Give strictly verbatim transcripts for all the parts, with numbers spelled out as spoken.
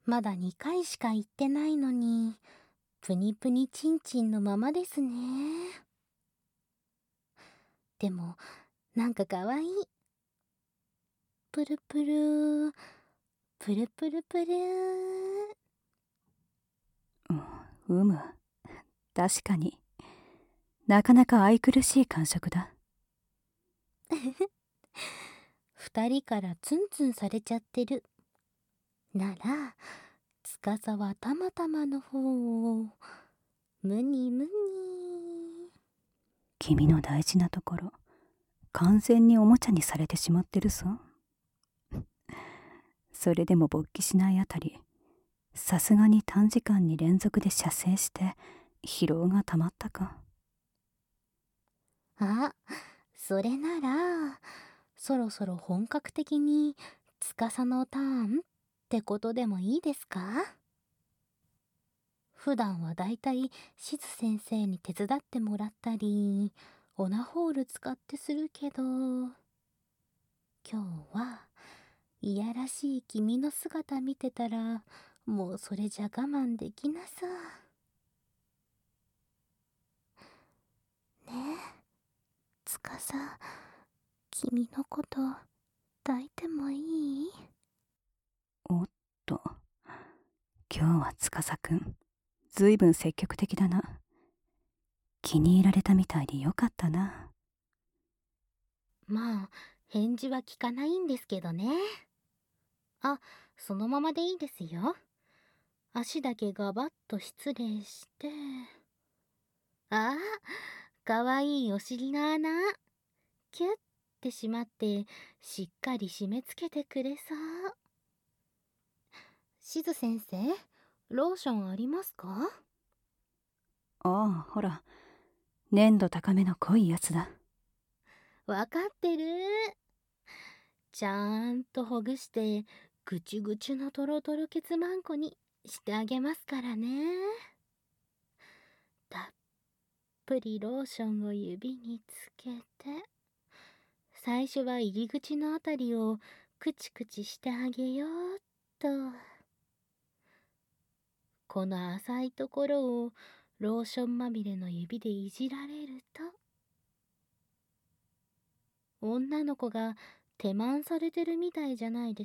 まだにかいしか言ってないのに、プニプニチンチンのままですね。でも、なんかかわいい。プルプル、プルプルプル。 うむ、確かになかなか愛くるしい感触だ。 二人からツンツンされちゃってる。なら、司はたまたまの方を、むにむに。 君の大事なところ、完全におもちゃにされてしまってるぞ。それでも勃起しないあたり、さすがに短時間に連続で射精して疲労がたまったか。 あ、それなら、そろそろ本格的に司のターンってことでもいいですか？普段はだいたいしず先生に手伝ってもらったり、オナホール使ってするけど、今日はいやらしい君の姿見てたら、もうそれじゃ我慢できなさ。ねえ、司、君のこと抱いてもいい？ おっと、今日は司くん、ずいぶん積極的だな。気に入られたみたいでよかったな。 まあ、返事は聞かないんですけどね。あ、そのままでいいですよ。足だけガバッと失礼して。ああ、かわいいお尻の穴。キュッてしまって、しっかり締め付けてくれそう。しず先生、ローションありますか？ ああ、ほら、粘度高めの濃いやつだ。 わかってる。ちゃんとほぐして、ぐちゅぐちゅのとろとろケツマンコにしてあげますからね。たっぷりローションを指につけて、最初は入り口のあたりをクチクチしてあげようっと。この浅いところをローションまみれの指でいじられると、女の子が手満されてるみたいじゃないです？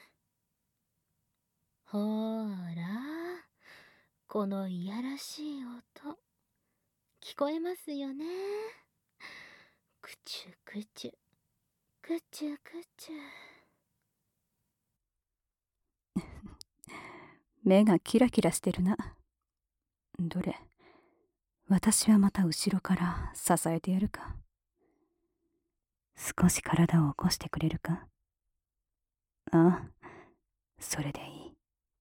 ほーら、このいやらしい音、聞こえますよね。くちゅくちゅ、くちゅくちゅ。 目がキラキラしてるな。どれ、私はまた後ろから支えてやるか。少し体を起こしてくれるか。ああ、それでいい。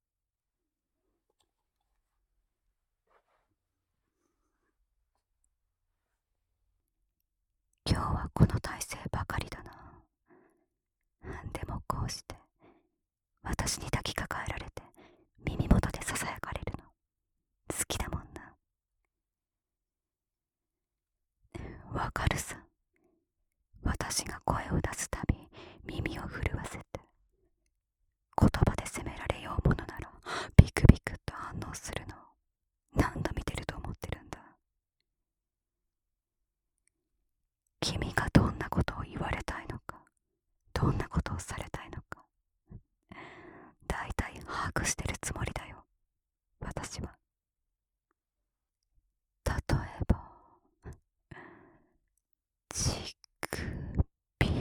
今日はこの体勢ばかりだな。でもこうして私に抱きかかえられて耳元でささやかれるの好きだもんな。わかるさ。私が声を出すたび耳を震わせて、言葉で責められようものならビクビクと反応するのを何度見てると思ってるんだ。君がどんなことを言われたいのか、どんなことをされたいのか、だいたい把握してるつもりだよ、私は。例えば、乳首。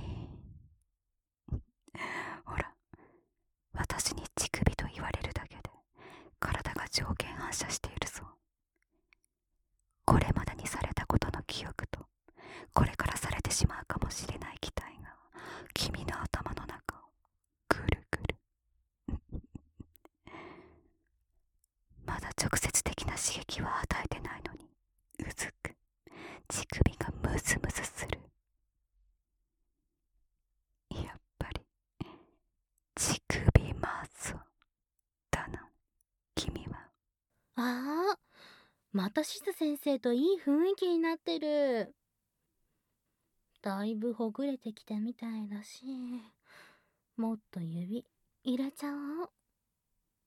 ほら、私に乳首と言われるだけで体が条件反射しているぞ。これまでにされたことの記憶と、これからされてしまうかもしれない期待が君の頭の中をぐるぐる。まだ直接的な刺激は与えてないのにうずく乳首がムズムズする。やっぱり乳首マゾだな、君は。 ああ、またしず先生といい雰囲気になってる。だいぶほぐれてきたみたいだし、もっと指入れちゃおう。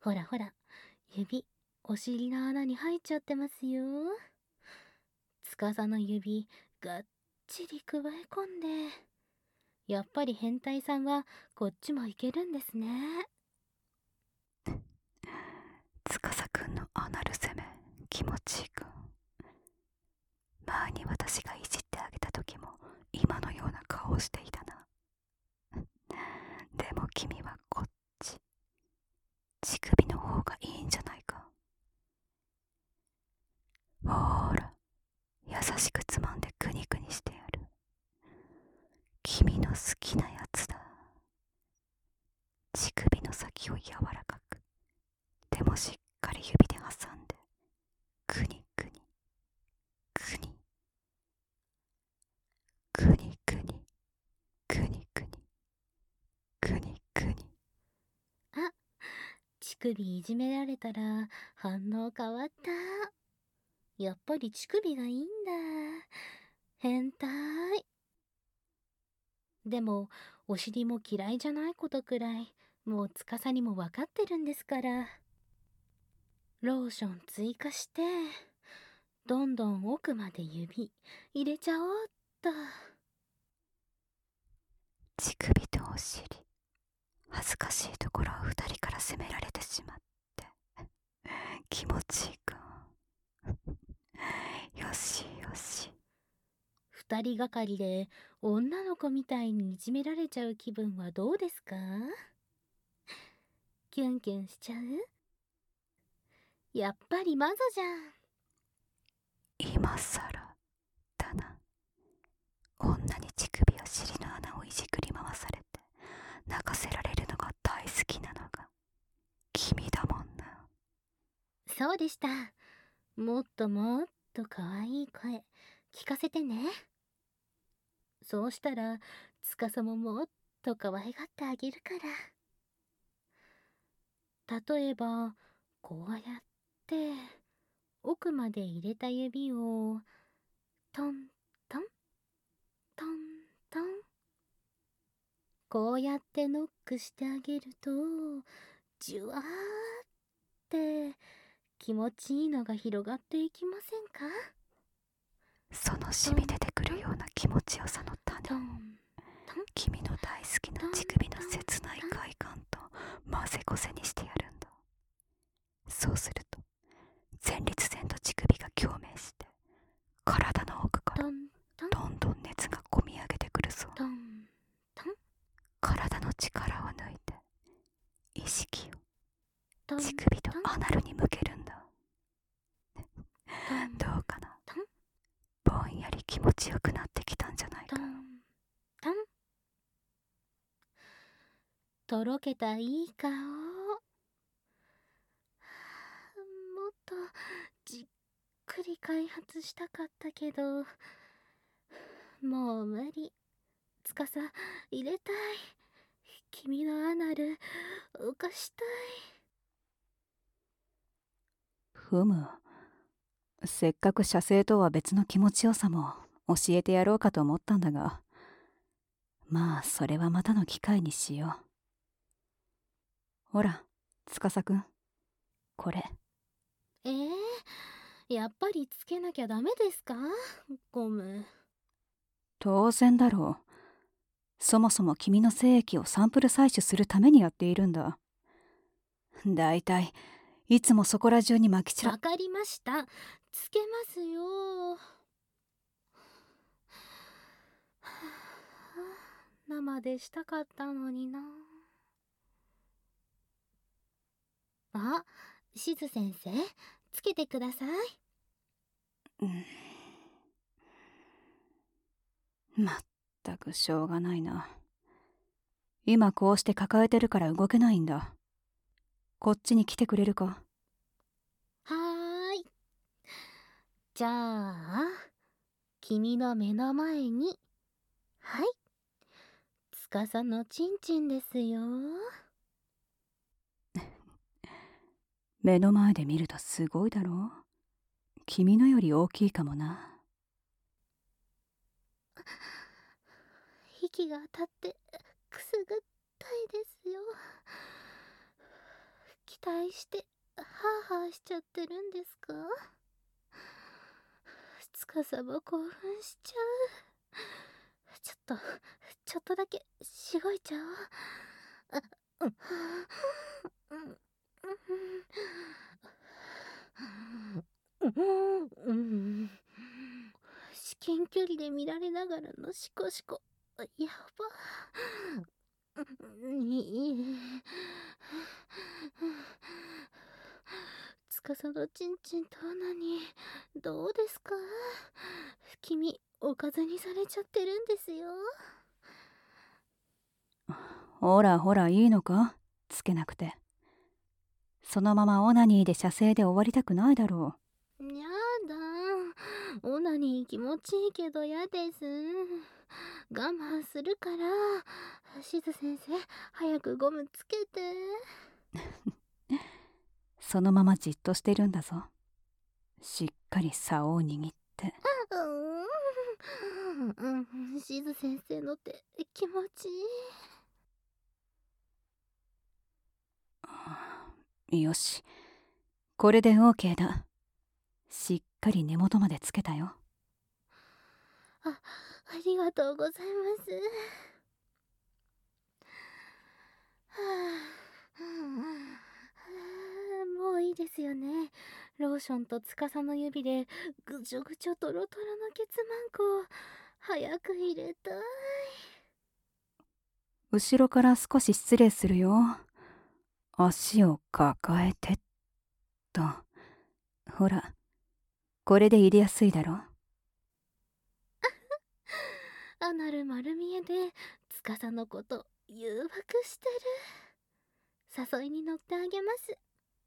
ほらほら、指、お尻の穴に入っちゃってますよ。司の指、がっちりくわえ込んで。やっぱり変態さんはこっちもいけるんですね。 司くんのアナル攻め気持ちいいか。前に私がいじってあげた時も今のような顔をしていたな。でも君はこっち、乳首の方がいいんじゃないか。ほーら、優しくつまんでクニクニしてやる。君の好きなやつだ。乳首の先を柔らかく、でもしっかり指で挟んで、クニクニ、クニ、クニクニ、クニクニ、クニクニ。 あ、乳首いじめられたら反応変わった。やっぱり乳首がいいんだ。変態。でも、お尻も嫌いじゃないことくらい、もう司にも分かってるんですから。ローション追加して、どんどん奥まで指入れちゃおうっと。 乳首とお尻、恥ずかしいところを二人から責められてしまって気持ちいいか。よしよし。 二人がかりで女の子みたいにいじめられちゃう気分はどうですか？キュンキュンしちゃう？やっぱり魔女じゃん。 今さらだな。女に乳首や尻の穴をいじくり回されて泣かせられるのが大好きなのが君だもんな。 そうでした。もっともっと可愛い声聞かせてね。そうしたら司ももっと可愛がってあげるから。例えばこうやって奥まで入れた指をトントントントン、こうやってノックしてあげるとじゅわーって気持ちいいのが広がっていきませんか？ その染み出てくるような気持ちよさの種を君の大好きな乳首の切ない快感と混ぜこぜにしてやるんだ。そうすると前立腺と乳首が共鳴して体の奥からどんどん熱がこみ上げてくるぞ。体の力を抜いて意識を乳首とアナルに向けるんだ。どうかな、ぼんやり気持ちよくなってきたんじゃないか。 とろけたいい顔。もっとじっくり開発したかったけど、もう無理。司入れたい。君のアナル浮かしたい。 ふむ、せっかく射精とは別の気持ちよさも教えてやろうかと思ったんだが、まあそれはまたの機会にしよう。ほら司くん、これ。 えー、やっぱりつけなきゃダメですか？ゴム。 当然だろう。そもそも君の精液をサンプル採取するためにやっているんだ。だいたいいつもそこら中にまき散ら。 わかりました。つけますよ。生でしたかったのにな。あ、しず先生、つけてください。 うん、まったくしょうがないな。今こうして抱えてるから動けないんだ。こっちに来てくれるか？ はーい。じゃあ君の目の前に、はい、司のチンチンですよ。 目の前で見るとすごいだろう。君のより大きいかもな。 息が当たってくすぐったいですよ。 期待してハーハーしちゃってるんですか？つかさも興奮しちゃう。ちょっとちょっとだけしごいちゃおう。あうんうんうん、至近距離で見られながらのシコシコ、やば。につかさのちんちんとオナニーどうですか？君おかずにされちゃってるんですよ。 ほらほら、いいのか、つけなくて。そのままオナニーで射精で終わりたくないだろやだ、オナニー気持ちいいけどやです。我慢するから、しず先生早くゴムつけて。 そのままじっとしてるんだぞ。しっかり竿を握って。 うん、うん、しず先生の手気持ちいい。よし、これで OK だ。しっかり根元までつけたよ。 あ、ありがとうございます。はあ、もういいですよね。ローションと司の指でぐちょぐちょトロトロのケツマンコを早く入れたい。 後ろから少し失礼するよ。足を抱えてっと。ほら、これで入れやすいだろ。 アナル丸見えで司のこと誘惑してる。誘いに乗ってあげます。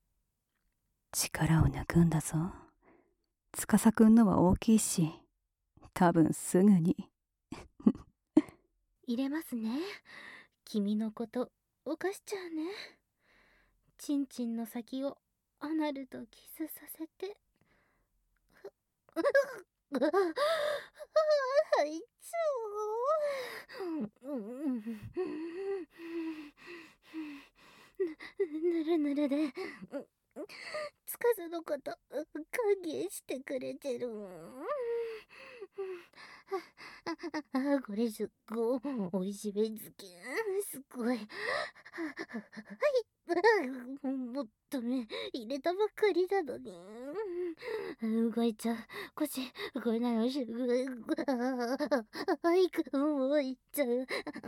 力を抜くんだぞ。司くんのは大きいし、多分すぐに入れますね。君のこと犯しちゃうね。ちんちんの先をアナルとキスさせて。入っちゃおう。ぬるぬるでつかずのこと歓迎してくれてる。あ、これすっごいおいしめ漬け、すごい。はい、もっとね入れたばっかりなのに。動いちゃう、腰動いないよし、はい、もういっちゃう。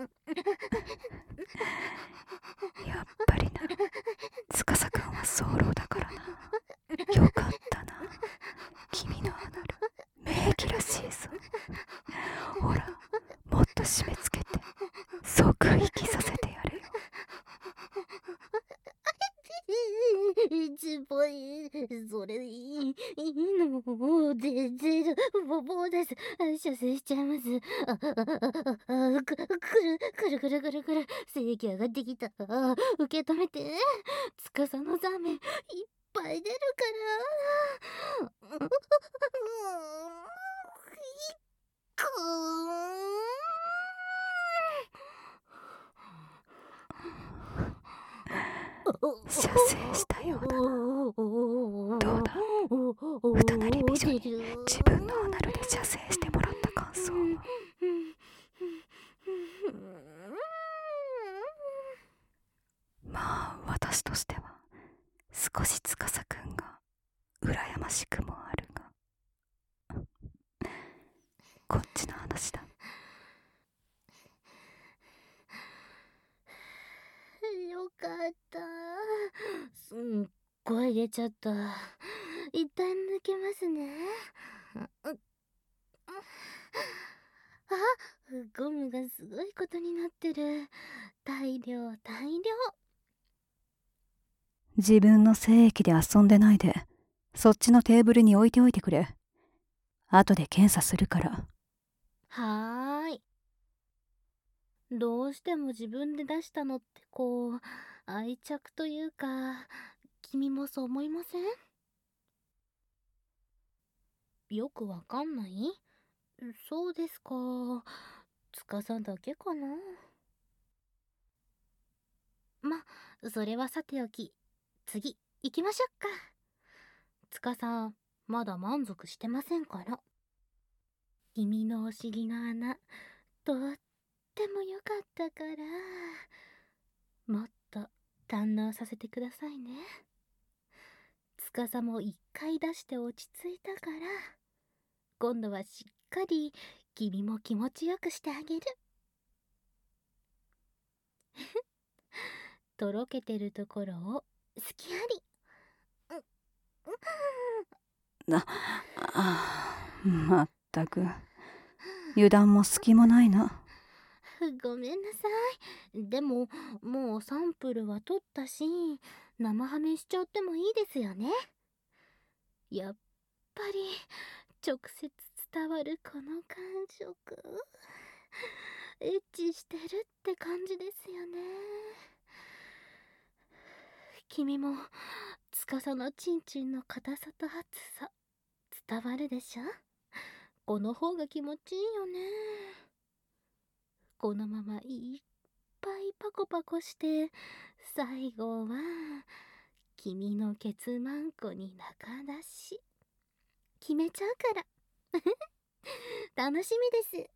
やっぱりな、司くんは早漏だからな。よかったな。君のアナル名器らしいぞ。ほら、もっと締め付けて即息させてやれよ。 一倍それいいいいの全然ボボです。射精しちゃいます。あああくくるくるくるくるくる精液上がってきた。受け止めて。司のザメいっぱい出るから。 射精したようだな。どうだ、歌なり美女に自分のアナルで射精してもらった感想は。まあ私としては少し司くんが羨ましくもあるが、こっちの話だ。 よかった。すっごい出ちゃった。一旦抜けますね。あ、ゴムがすごいことになってる。大量大量。 自分の精液で遊んでないで、そっちのテーブルに置いておいてくれ。後で検査するから。 はーい。どうしても自分で出したのってこう愛着というか、君もそう思いません？よくわかんない？そうですか。司だけかな。ま、それはさておき、 次行きましょっか。司まだ満足してませんから。君のお尻の穴とっても良かったから、もっと堪能させてくださいね。司も一回出して落ち着いたから、今度はしっかり君も気持ちよくしてあげる。とろけてるところを好きあり。 な、あ、まったく油断も隙もないな。 ごめんなさい。でももうサンプルは取ったし、生ハメしちゃってもいいですよね。やっぱり直接伝わるこの感触、エッチしてるって感じですよね。君も司のチンチンの硬さと厚さ伝わるでしょ。この方が気持ちいいよね。このままいっぱいパコパコして、最後は君のケツマンコに中出し決めちゃうから楽しみです。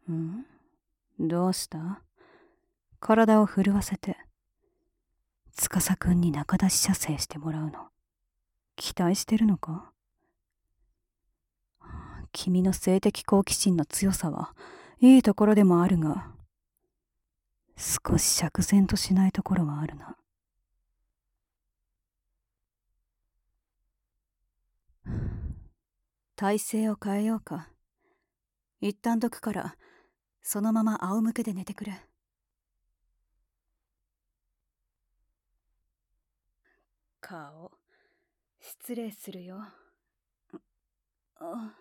ん？どうした？体を震わせて司くんに中出し射精してもらうの期待してるのか？君の性的好奇心の強さはいいところでもあるが、少し釈然としないところはあるな。体勢を変えようか。一旦どくからそのまま仰向けで寝てくれ。顔失礼するよ。あ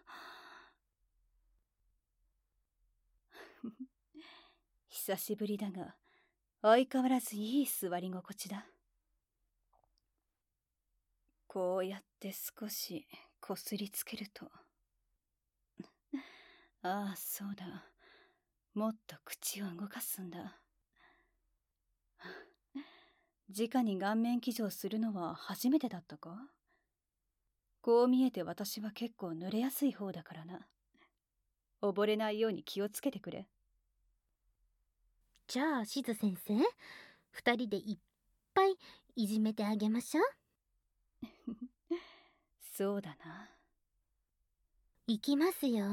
久しぶりだが相変わらずいい座り心地だ。こうやって少しこすりつけるとああそうだ、もっと口を動かすんだ。直に顔面騎乗するのは初めてだったか？こう見えて私は結構濡れやすい方だからな。溺れないように気をつけてくれ。 じゃあしず先生、二人でいっぱいいじめてあげましょう。 そうだな。 いきますよ。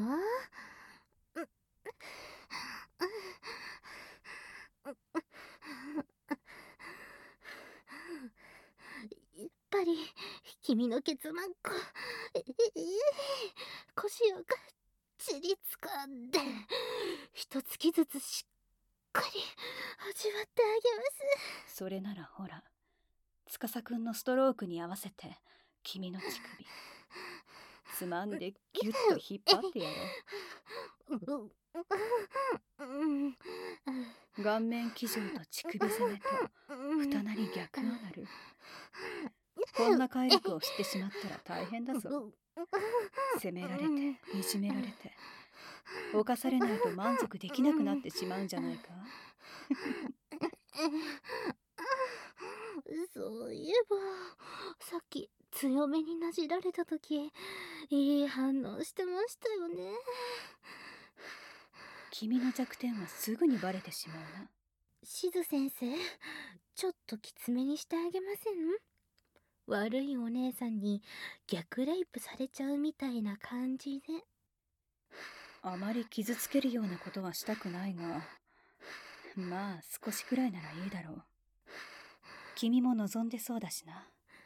やっぱり君のケツマンコ、ええ腰をがっちり掴んで一月ずつしっかり味わってあげます。 それならほら、司くんのストロークに合わせて君の乳首つまんでギュッと引っ張ってやろう。顔面騎乗と乳首攻めと二なり逆アナル、こんな快楽を知ってしまったら大変だぞ。責められていじめられて犯されないと満足できなくなってしまうんじゃないか。 そういえばさっき強めになじられた時いい反応してましたよね。 君の弱点はすぐにバレてしまうな。 しず先生、ちょっときつめにしてあげません？悪いお姉さんに逆レイプされちゃうみたいな感じで。 あまり傷つけるようなことはしたくないが、まあ少しくらいならいいだろう。君も望んでそうだしな。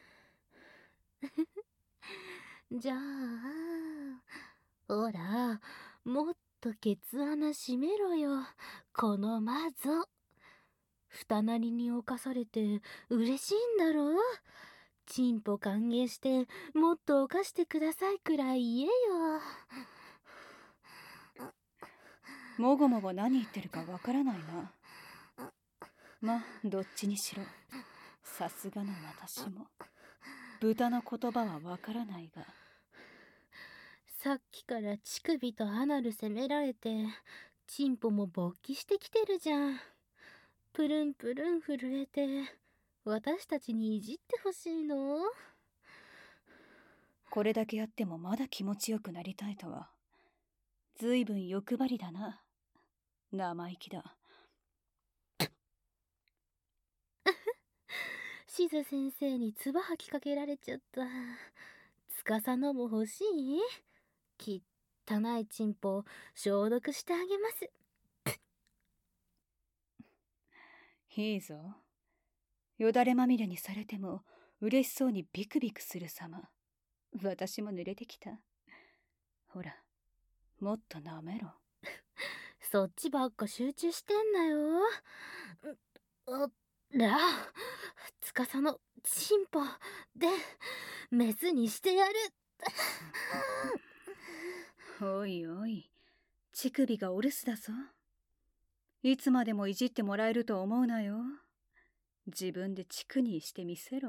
じゃあほら、もっとケツ穴閉めろよ、この魔女。二なりに侵されて嬉しいんだろう。チンポ歓迎してもっと犯してくださいくらい言えよ。 もごもご何言ってるかわからないな。まあどっちにしろさすがの私も豚の言葉はわからないが、 さっきから乳首とアナル責められてチンポも勃起してきてるじゃん。プルンプルン震えて私たちにいじってほしいの？ これだけやってもまだ気持ちよくなりたいとは。ずいぶん欲張りだな。生意気だ。 しず先生に唾吐きかけられちゃった。司のも欲しい？きったないチンポ消毒してあげます。 いいぞ。よだれまみれにされても嬉しそうにビクビクする様。私も濡れてきた。ほら、もっと舐めろ。 そっちばっか集中してんなよ。あら、司のチンポでメスにしてやる。 おいおい、乳首がお留守だぞ。いつまでもいじってもらえると思うなよ。自分で乳にしてみせろ。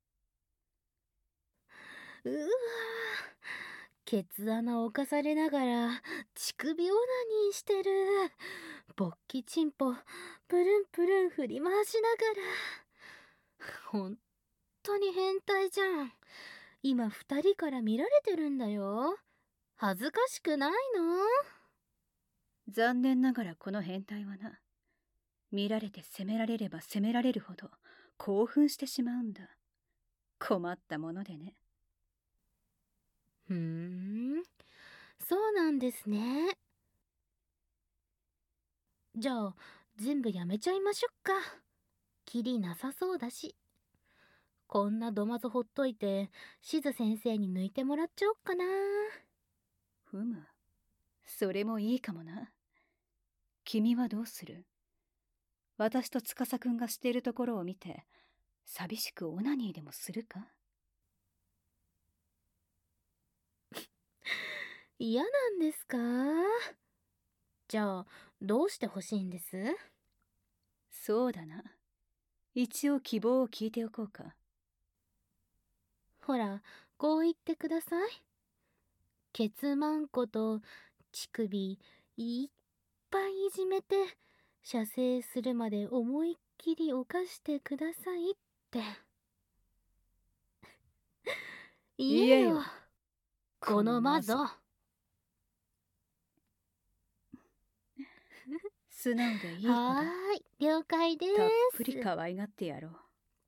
うわ、ケツ穴を犯されながら乳首オナニーしてる。勃起チンポプルンプルン振り回しながら。ほんとに変態じゃん。今二人から見られてるんだよ。恥ずかしくないの？ 残念ながらこの変態はな、見られて責められれば責められるほど興奮してしまうんだ。困ったものでね。 ふーん、そうなんですね。じゃあ全部やめちゃいましょっか。キリなさそうだし。こんなどまずほっといてしず先生に抜いてもらっちゃおっかな。 ふむ、それもいいかもな。君はどうする？私と司くんがしているところを見て寂しくオナニーでもするか？ 嫌なんですか？じゃあどうしてほしいんです？ そうだな。一応希望を聞いておこうか。 ほら、こう言ってください。ケツマンコと乳首いっぱいいじめて射精するまで思いっきり犯してくださいって。言えよ、この魔女。 素直でいい子だ。 はーい、了解です。 たっぷり可愛がってやろう。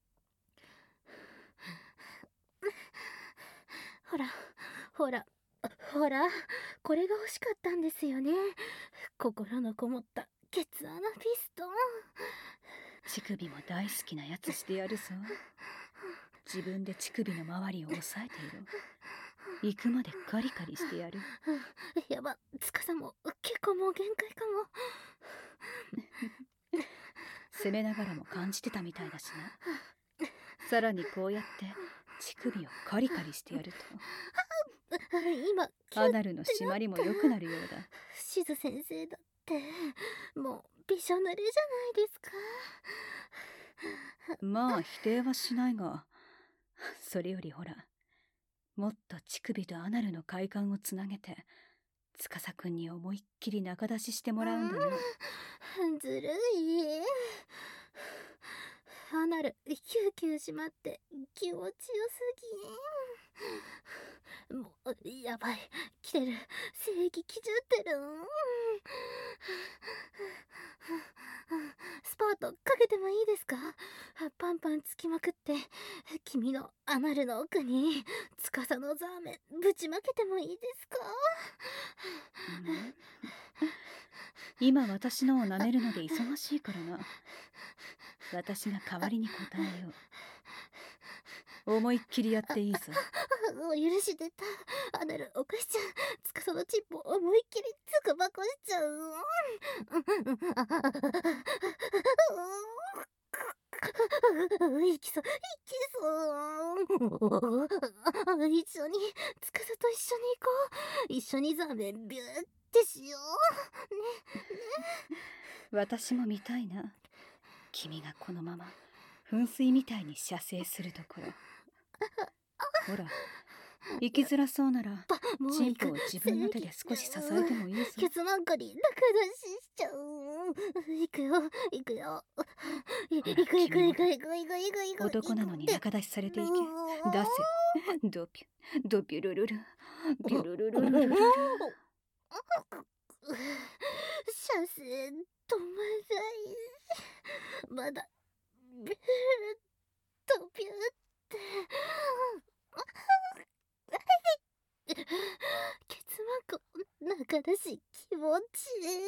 ほら、ほら、ほら、これが欲しかったんですよね。心のこもったケツ穴ピストン。 乳首も大好きなやつしてやるぞ。自分で乳首の周りを押さえていろ。行くまでカリカリしてやる。 やば、司も結構もう限界かも。 責めながらも感じてたみたいだしな。さらにこうやって乳首をカリカリしてやると今アナルの締まりも良くなるようだ。 しず先生だってもうびしょ濡れじゃないですか。 まあ否定はしないが、それよりほら、もっと乳首とアナルの快感をつなげて司くんに思いっきり仲出ししてもらうんだな。 ずるい。アナルキューキューしまって気持ちよすぎ。もうやばい、来てる、精液来ちゃってる。スパートかけてもいいですか？パンパンつきまくって君のアナルの奥に司のザーメンぶちまけてもいいですか？ 今私のを舐めるので忙しいからな。私が代わりに答えよう。思いっきりやっていいぞ。 お許し出た。アナル犯しちゃう。司のチップを思いっきりつくばこしちゃう。いきそう、いきそう。一緒に、司と一緒に行こう。一緒にザーメンビューってしよう。ね、ね。 私も見たいな。君がこのまま噴水みたいに射精するところ。ほら、行きづらそうならチンポを自分の手で少し支えてもいいぞ。 ケツなんかに楽出ししちゃう。行くよ、行くよ。 いほら行く行く君も行く行く行く行く行く。 男なのに仲出しされていけ。出せ。ドピュドピュルルルピュルルルルルルル。 車線止まない。まだビューッとビューってケツマコ中だし気持ちいい。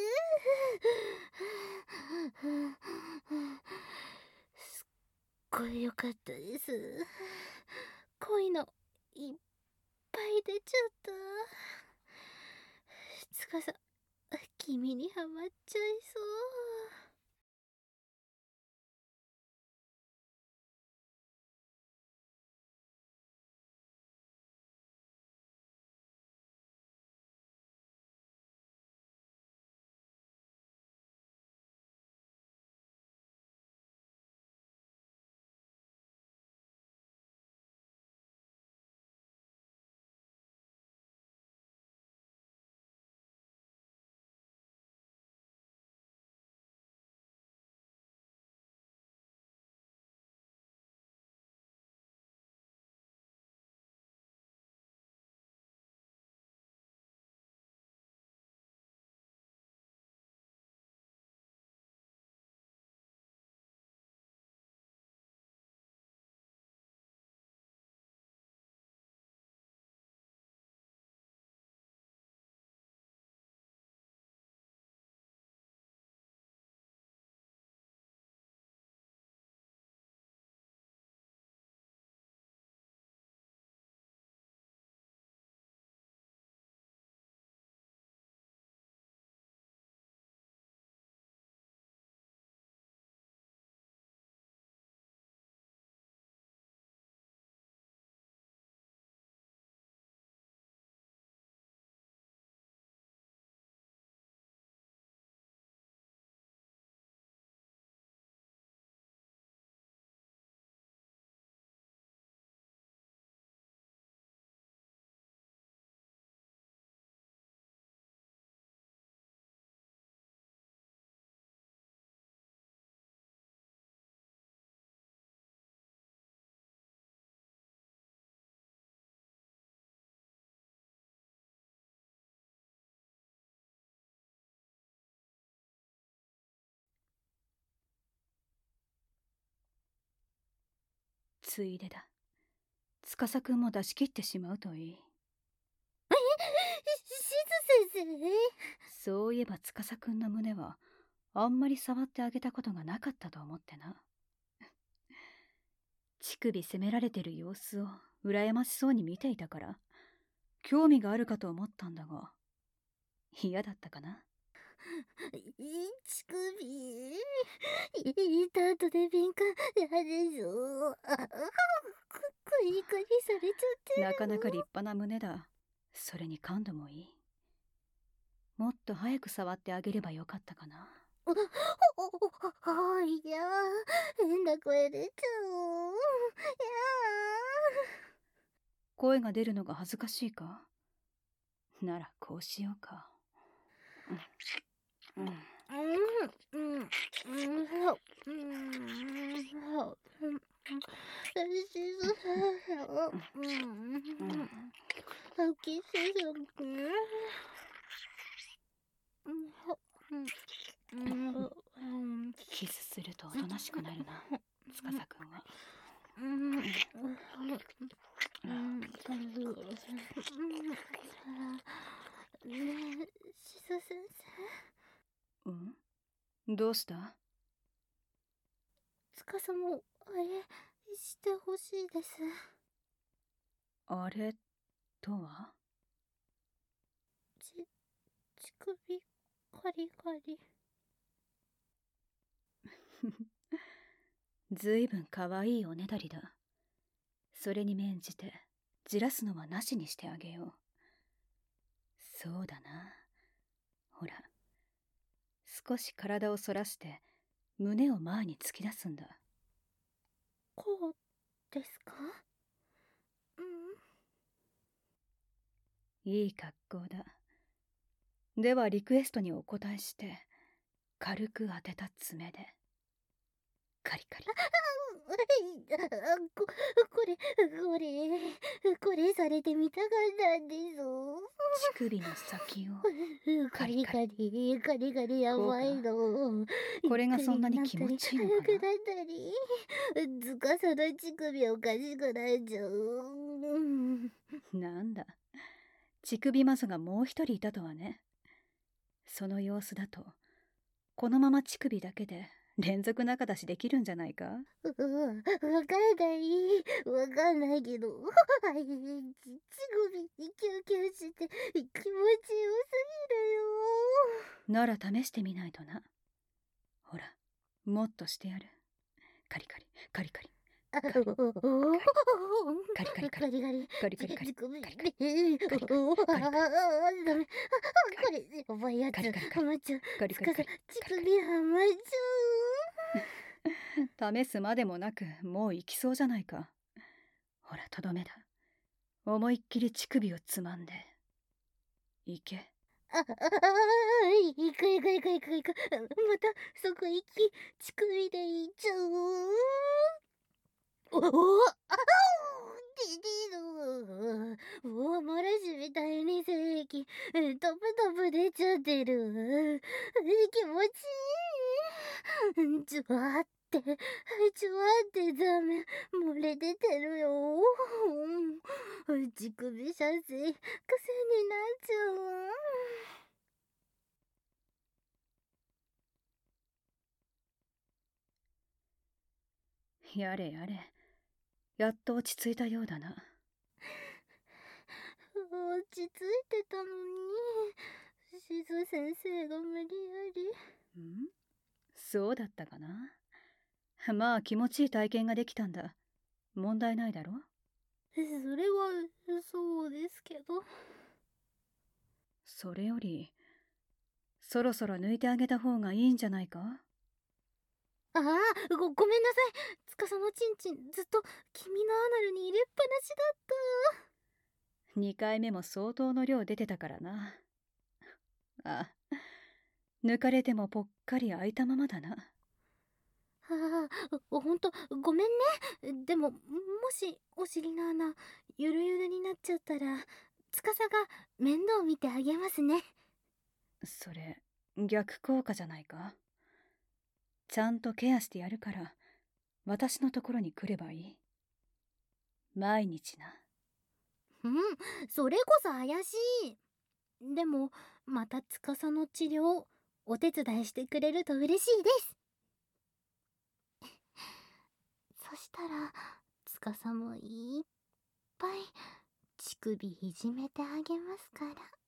すっごい良かったです。恋のいっぱい出ちゃった。つかさ君にハマっちゃいそう。 ついでだ。司くんも出し切ってしまうといい。 しず先生。 そういえば司くんの胸はあんまり触ってあげたことがなかったと思ってな。乳首責められてる様子を羨ましそうに見ていたから興味があるかと思ったんだが、嫌だったかな。 乳首いた後で敏感やでしょ。あクリクリされちゃってる。 なかなか立派な胸だ。それに感度もいい。もっと早く触ってあげればよかったかな。 おおいや変な声出ちゃう。いや声が出るのが恥ずかしいか。ならこうしようか。うん、うんうんうんうんそううんそううんしず先生うんうんき先生うんキスするとおとなしくなるな、司くんは。 うんねえ、しず先生。 うんどうした？ つかさもあれしてほしいです。 あれとは？ ち、乳首カリカリ。 ずいぶんかわいいおねだりだ。それに免じてじらすのはなしにしてあげよう。そうだな。ほら、少し体を反らして胸を前に突き出すんだ。 こうですか？うん。 いい格好だ。ではリクエストにお答えして軽く当てた爪で。 カリカリ。 あこ、これ、これ、これされてみたかったんです。 乳首の先を。 カリカリ、カリカリやばいの。 これがそんなに気持ちいいのかな。 早くなったり、つかさの乳首おかしくなっちゃう。 なんだ、乳首マゾがもう一人いたとはね。その様子だと、このまま乳首だけで連続仲出しできるんじゃないか。 うわ、わかんない。わかんないけど。はい、乳首にキュンキュンして気持ちよすぎるよ。 なら試してみないとな。ほら、もっとしてやる。カリカリ、カリカリ。カリカリカリカリカリカリカリカリカリカリカリカリカリダメ。これやばいやつ。ハマっちゃう。 カリカリカリ乳首ハマっちゃう。試すまでもなくもう行きそうじゃないか。ほら、とどめだ。思いっきり乳首をつまんで行け。 ああ、いくいくいくいくいく。またそこ行き、乳首で行っちゃう。おお、ああ、デデーの。おお、もらしみたいに精液、トプトプ出ちゃってる。気持ちいい。ちょわって、ちょわってダメ、漏れ出てるよ。乳首写真、癖になっちゃう。 やれやれ、やっと落ち着いたようだな。 落ち着いてたのに、しず先生が無理やり。 ん？そうだったかな。まあ気持ちいい体験ができたんだ。問題ないだろ。 それはそうですけど。 それよりそろそろ抜いてあげた方がいいんじゃないか。 ああ、ご、ごめんなさい。つかさのちんちんずっと君のアナルに入れっぱなしだった。 にかいめも相当の量出てたからな。あ、抜かれてもぽっかり開いたままだな。 ああ、ほんとごめんね。でももしお尻の穴ゆるゆるになっちゃったら、つかさが面倒見てあげますね。 それ逆効果じゃないか。ちゃんとケアしてやるから私のところに来ればいい。毎日な。 うん、それこそ怪しい。でもまたつかさの治療お手伝いしてくれると嬉しいです。そしたらつかさもいっぱい乳首いじめてあげますから。